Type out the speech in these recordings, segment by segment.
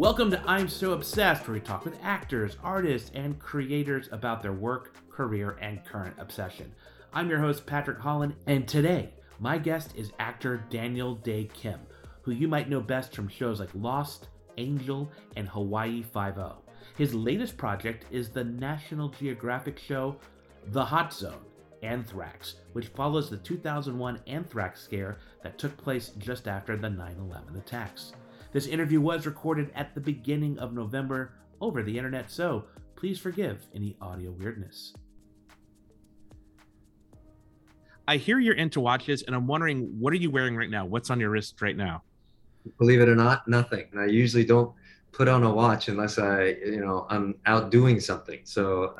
Welcome to I'm So Obsessed, where we talk with actors, artists, and creators about their work, career, and current obsession. I'm your host, Patrick Holland, and today, my guest is actor Daniel Dae Kim, who you might know best from shows like Lost, Angel, and Hawaii Five-0. His latest project is the National Geographic show The Hot Zone: Anthrax, which follows the 2001 anthrax scare that took place just after the 9/11 attacks. This interview was recorded at the beginning of November over the internet, so please forgive any audio weirdness. I hear you're into watches, and I'm wondering, what are you wearing right now? What's on your wrist right now? Believe it or not, nothing. And I usually don't put on a watch unless I'm out doing something. So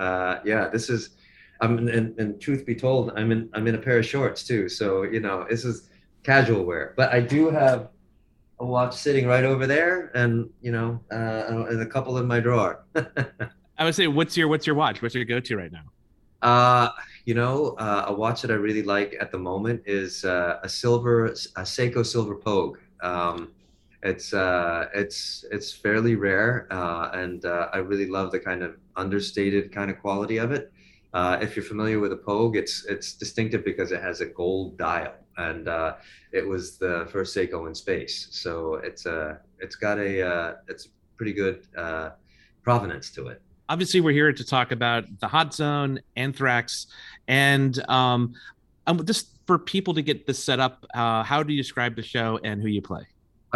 and truth be told, I'm in a pair of shorts too. So, this is casual wear, but I do have a watch sitting right over there and a couple in my drawer. I would say, what's your watch? What's your go-to right now? A watch that I really like at the moment is a Seiko Silver Pogue. It's fairly rare, and I really love the kind of understated kind of quality of it. If you're familiar with a Pogue, it's distinctive because it has a gold dial, and it was the first Seiko in space. So it's pretty good provenance to it. Obviously, we're here to talk about The Hot Zone, Anthrax, and just for people to get this set up, how do you describe the show and who you play?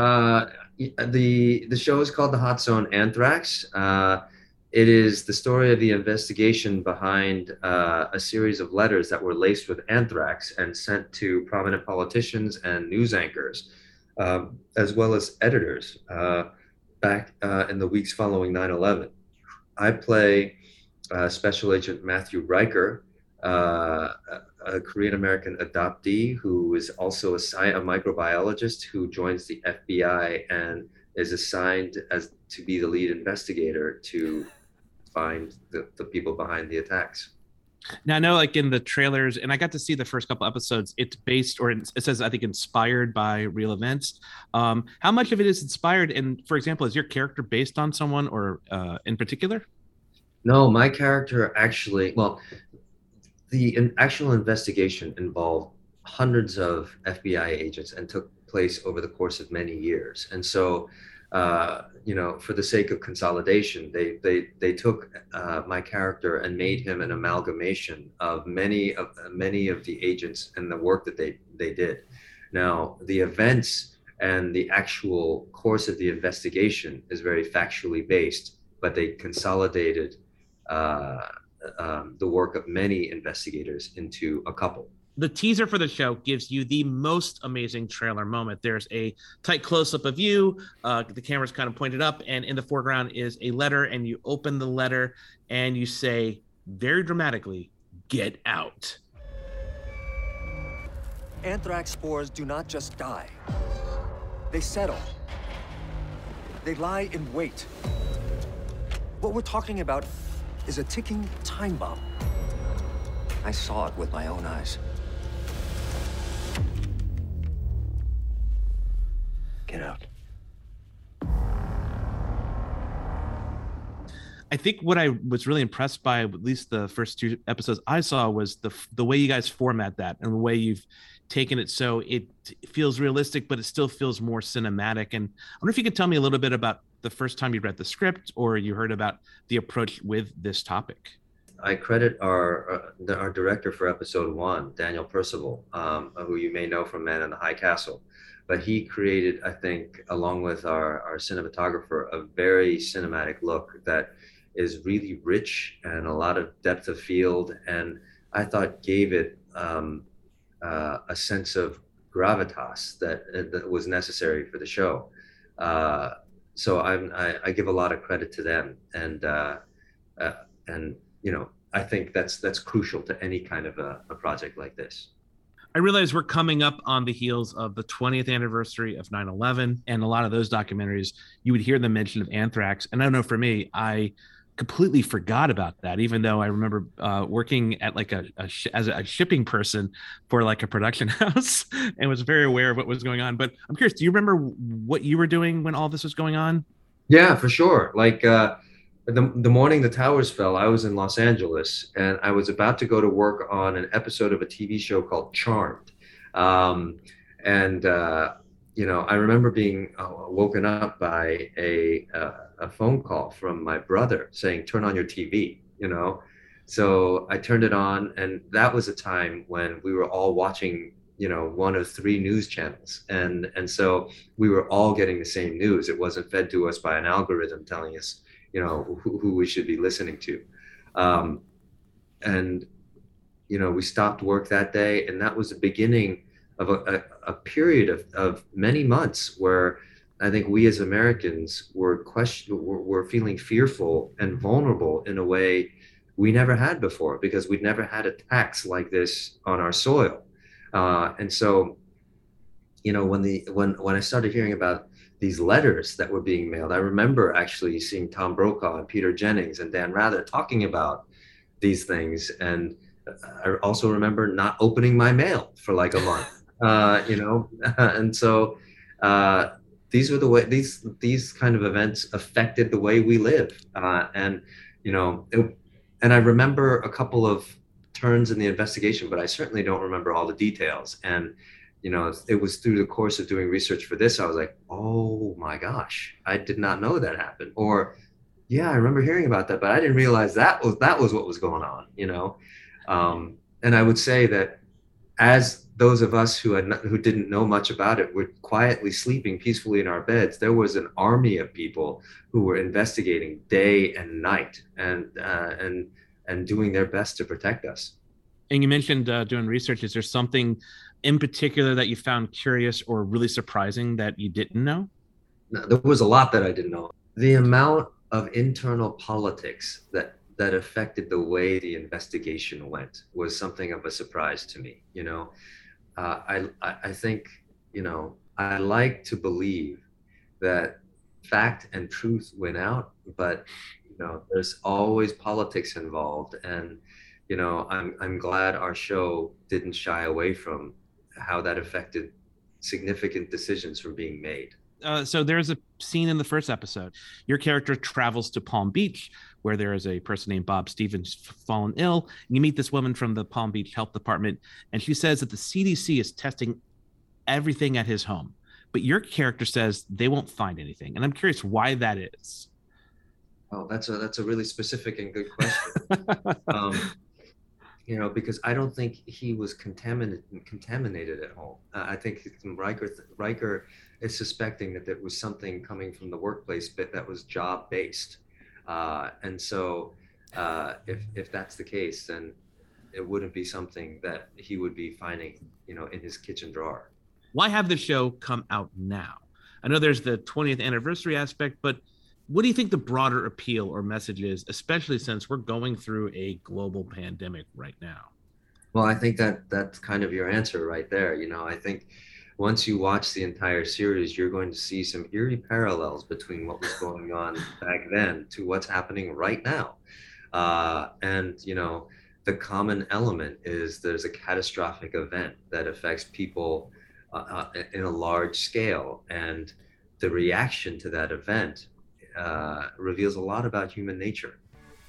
The show is called The Hot Zone: Anthrax. It is the story of the investigation behind a series of letters that were laced with anthrax and sent to prominent politicians and news anchors, as well as editors, back in the weeks following 9/11. I play Special Agent Matthew Riker, a Korean-American adoptee who is also a microbiologist who joins the FBI and is assigned to be the lead investigator to find the people behind the attacks. Now, I know, like in the trailers, and I got to see the first couple episodes, it's based, or it says, I think, inspired by real events. How much of it is inspired? And for example, is your character based on someone or in particular? No, my character actually, the actual investigation involved hundreds of FBI agents and took place over the course of many years. And so, for the sake of consolidation, they took my character and made him an amalgamation of many of the agents and the work that they did. Now, the events and the actual course of the investigation is very factually based, but they consolidated the work of many investigators into a couple. The teaser for the show gives you the most amazing trailer moment. There's a tight close-up of you. The camera's kind of pointed up, and in the foreground is a letter, and you open the letter, and you say, very dramatically, "Get out." Anthrax spores do not just die. They settle. They lie in wait. What we're talking about is a ticking time bomb. I saw it with my own eyes. Get out. I think what I was really impressed by, at least the first two episodes I saw, was the way you guys format that and the way you've taken it so it feels realistic, but it still feels more cinematic. And I wonder if you could tell me a little bit about the first time you read the script or you heard about the approach with this topic. I credit our director for episode 1, Daniel Percival, who you may know from Man in the High Castle. But he created, I think, along with our cinematographer, a very cinematic look that is really rich and a lot of depth of field, and I thought gave it a sense of gravitas that was necessary for the show. So I give a lot of credit to them, and I think that's crucial to any kind of a project like this. I realize we're coming up on the heels of the 20th anniversary of 9/11, and a lot of those documentaries, you would hear the mention of anthrax. And I don't know, for me, I completely forgot about that, even though I remember working at like as a shipping person for like a production house and was very aware of what was going on. But I'm curious, do you remember what you were doing when all this was going on? Yeah, for sure. Like the morning the towers fell, I was in Los Angeles and I was about to go to work on an episode of a TV show called Charmed. Um, and I remember being woken up by a phone call from my brother saying, "Turn on your TV." So I turned it on, and that was a time when we were all watching, one of three news channels, and so we were all getting the same news. It wasn't fed to us by an algorithm telling us, who we should be listening to. Um, and, we stopped work that day, and that was the beginning of a period of many months where I think we as Americans were feeling fearful and vulnerable in a way we never had before, because we'd never had attacks like this on our soil. And so, when I started hearing about these letters that were being mailed, I remember actually seeing Tom Brokaw and Peter Jennings and Dan Rather talking about these things. And I also remember not opening my mail for like a month, and so these were the way these kind of events affected the way we live. And, and I remember a couple of turns in the investigation, but I certainly don't remember all the details. And it was through the course of doing research for this, I was like, oh my gosh, I did not know that happened. Or, yeah, I remember hearing about that, but I didn't realize that was what was going on, And I would say that as those of us who didn't know much about it were quietly sleeping peacefully in our beds, there was an army of people who were investigating day and night and doing their best to protect us. And you mentioned doing research. Is there something in particular that you found curious or really surprising that you didn't know? No, there was a lot that I didn't know. The amount of internal politics that affected the way the investigation went was something of a surprise to me. I think, I like to believe that fact and truth win out, but there's always politics involved. And I'm glad our show didn't shy away from how that affected significant decisions from being made. So there's a scene in the first episode. Your character travels to Palm Beach, where there is a person named Bob Stevens fallen ill. And you meet this woman from the Palm Beach Health Department, and she says that the CDC is testing everything at his home. But your character says they won't find anything. And I'm curious why that is. Oh, that's a really specific and good question. Because I don't think he was contaminated at home. I think Riker is suspecting that there was something coming from the workplace, but that was job based. And so if that's the case, then it wouldn't be something that he would be finding, in his kitchen drawer. Why have the show come out now? I know there's the 20th anniversary aspect, but what do you think the broader appeal or message is, especially since we're going through a global pandemic right now? Well, I think that's kind of your answer right there. I think once you watch the entire series, you're going to see some eerie parallels between what was going on back then to what's happening right now. And, the common element is there's a catastrophic event that affects people in a large scale. And the reaction to that event reveals a lot about human nature.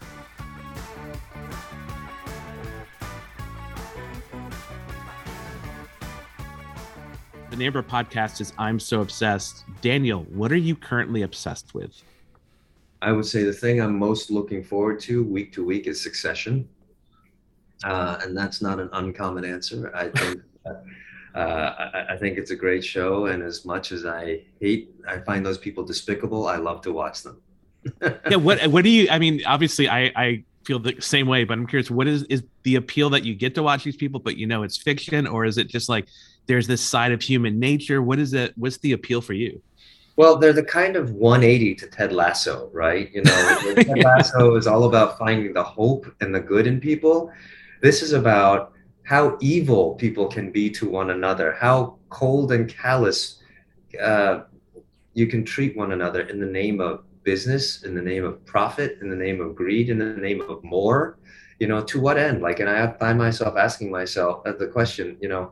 The name of our podcast is I'm So Obsessed. Daniel, what are you currently obsessed with? I would say the thing I'm most looking forward to week is Succession. And that's not an uncommon answer. I think I think it's a great show, and as much as I find those people despicable, I love to watch them. Yeah, what do you? I mean, obviously, I feel the same way, but I'm curious, what is the appeal that you get to watch these people, but it's fiction, or is it just like there's this side of human nature? What is it? What's the appeal for you? Well, they're the kind of 180 to Ted Lasso, right? Ted Lasso is all about finding the hope and the good in people. This is about how evil people can be to one another, how cold and callous you can treat one another in the name of business, in the name of profit, in the name of greed, in the name of more, to what end? And I find myself asking myself the question,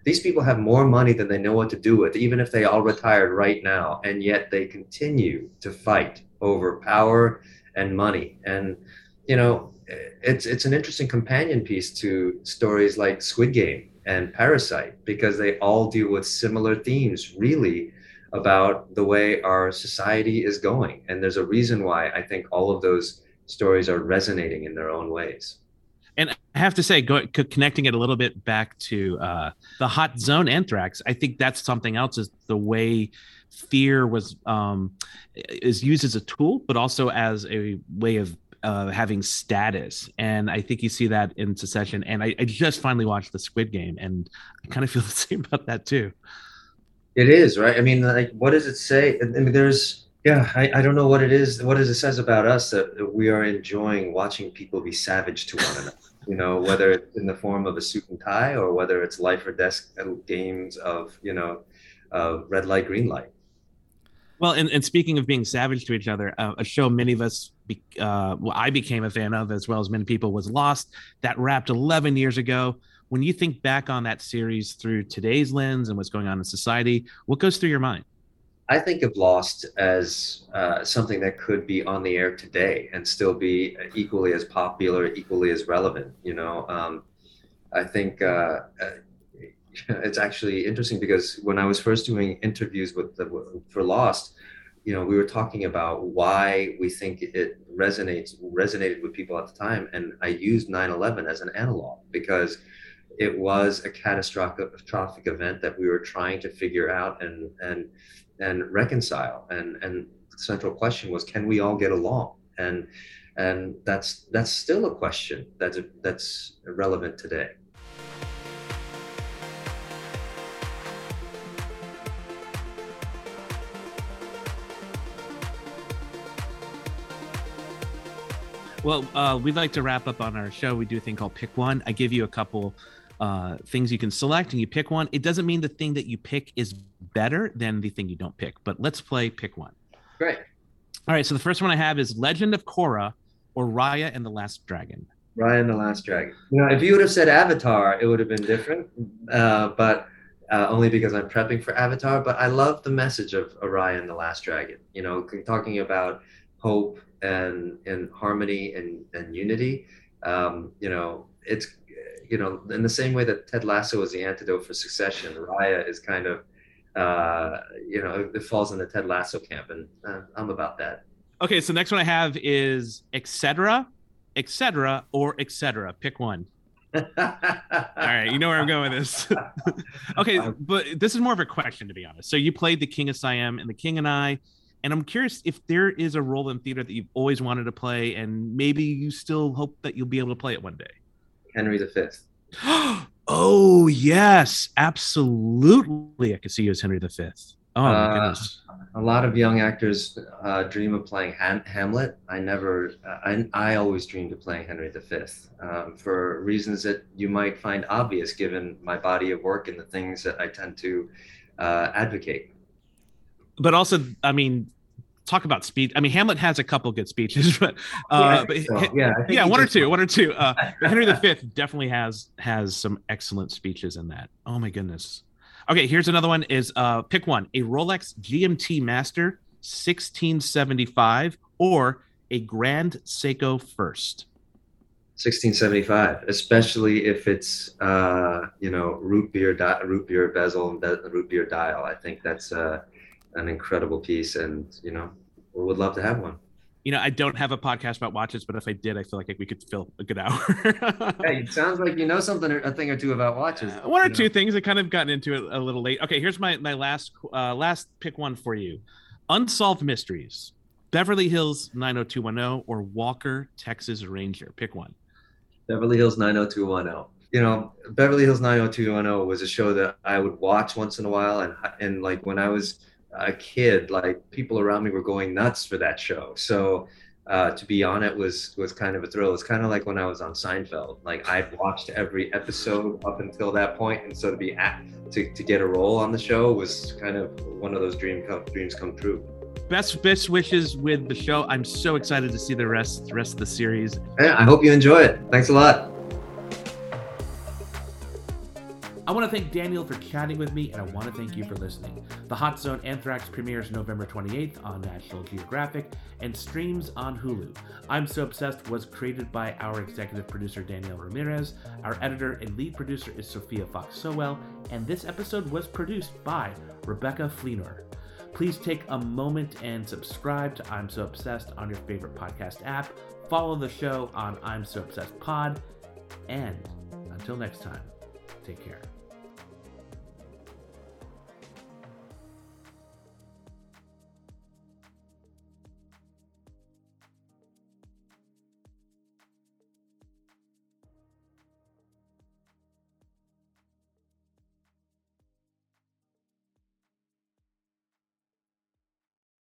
These people have more money than they know what to do with, even if they all retired right now, and yet they continue to fight over power and money. And it's an interesting companion piece to stories like Squid Game and Parasite, because they all deal with similar themes, really, about the way our society is going. And there's a reason why I think all of those stories are resonating in their own ways. And I have to say, connecting it a little bit back to the Hot Zone Anthrax, I think that's something else, is the way fear is used as a tool, but also as a way of having status. And I think you see that in Succession. And I just finally watched the Squid Game, and I kind of feel the same about that too. It is, right? I mean, like, what does it say? I mean, I don't know what it is. What does it says about us that we are enjoying watching people be savage to one another? Whether it's in the form of a suit and tie, or whether it's life or death games of, red light, green light. Well, and speaking of being savage to each other, a show many of us, I became a fan of, as well as many people, was Lost. That wrapped 11 years ago. When you think back on that series through today's lens and what's going on in society, what goes through your mind? I think of Lost as something that could be on the air today and still be equally as popular, equally as relevant. I think it's actually interesting, because when I was first doing interviews for Lost, we were talking about why we think it resonated with people at the time, and I used 9/11 as an analog, because it was a catastrophic event that we were trying to figure out and reconcile. And the central question was, can we all get along? And that's still a question that's relevant today. Well, we'd like to wrap up on our show. We do a thing called Pick One. I give you a couple things you can select, and you pick one. It doesn't mean the thing that you pick is better than the thing you don't pick, but let's play Pick One. Great. All right, so the first one I have is Legend of Korra or Raya and the Last Dragon. Raya and the Last Dragon. If you would have said Avatar, it would have been different, but only because I'm prepping for Avatar. But I love the message of Raya and the Last Dragon, talking about hope and harmony and unity. It's in the same way that Ted Lasso is the antidote for Succession, Raya is kind of it falls in the Ted Lasso camp, and I'm about that. Okay, so next one I have is etc., or etc. Pick one. All right, you know where I'm going with this. Okay, but this is more of a question, to be honest. So you played the King of Siam and the King and I, and I'm curious if there is a role in theater that you've always wanted to play, and maybe you still hope that you'll be able to play it one day. Henry V. Oh, yes, absolutely. I could see you as Henry V. Oh, my goodness. A lot of young actors dream of playing Hamlet. I always dreamed of playing Henry V for reasons that you might find obvious given my body of work and the things that I tend to advocate. But also, I mean, talk about speech. I mean, Hamlet has a couple good speeches, but one or two. But Henry V definitely has some excellent speeches in that. Oh my goodness. Okay, here's another one. Is pick one: a Rolex GMT Master 1675 or a Grand Seiko First. 1675, especially if it's root beer bezel and root beer dial. I think that's an incredible piece, and we would love to have one. I don't have a podcast about watches, but if I did, I feel like we could fill a good hour. Hey, it sounds like you know a thing or two about watches. One or two things. I kind of gotten into it a little late. Okay, here's my last pick one for you. Unsolved Mysteries, Beverly Hills 90210 or Walker, Texas Ranger. Pick one. Beverly Hills 90210. Beverly Hills 90210 was a show that I would watch once in a while, and like when I was a kid, like people around me were going nuts for that show. So to be on it was kind of a thrill. It's kind of like when I was on Seinfeld. Like I've watched every episode up until that point, and so to get a role on the show was kind of one of those dreams come true. Best wishes with the show. I'm so excited to see the rest of the series. Yeah, I hope you enjoy it. Thanks a lot. I I want to thank Daniel for chatting with me, and I want to thank you for listening. The Hot Zone Anthrax premieres November 28th on National Geographic and streams on Hulu. I'm So Obsessed was created by our executive producer Daniel Ramirez. Our editor and lead producer is Sophia Fox-Sowell, and this episode was produced by Rebecca Fleenor. Please take a moment and subscribe to I'm So Obsessed on your favorite podcast app. Follow the show on I'm So Obsessed Pod. And until next time, take care.